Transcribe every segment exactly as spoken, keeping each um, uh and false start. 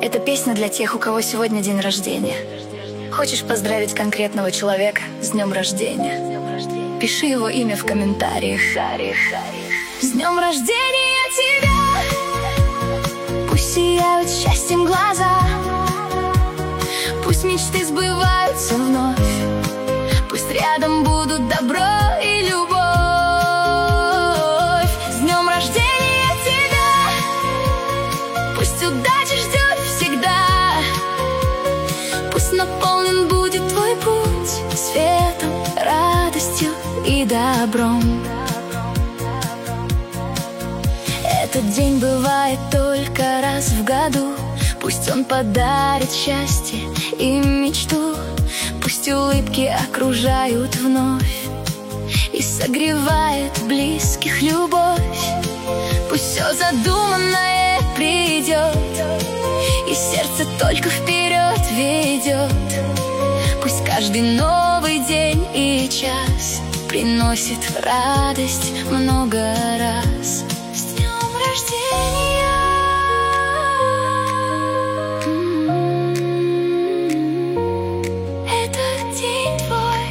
Это песня для тех, у кого сегодня день рождения. Хочешь поздравить конкретного человека с днем рождения? Пиши его имя в комментариях. С днем рождения тебя! Пусть сияют счастьем глаза, пусть мечты сбываются вновь, пусть рядом будут добро и любовь. С днем рождения тебя! Пусть удача ждет всегда, пусть наполнен будет твой путь светом, радостью и добром. Этот день бывает только раз в году, пусть он подарит счастье и мечту, пусть улыбки окружают вновь и согревает близких любовь. Пусть все задуманное придет, и сердце только вперед ведет. Пусть каждый новый день и час приносит радость много раз. С днем рождения! Этот день твой.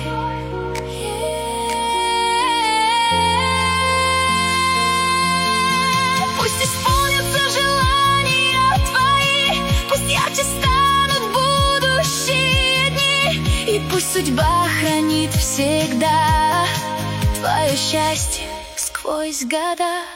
Пусть исполнятся желания твои, пусть ярче станут будущие дни, и пусть судьба хранит всегда твое счастье сквозь года.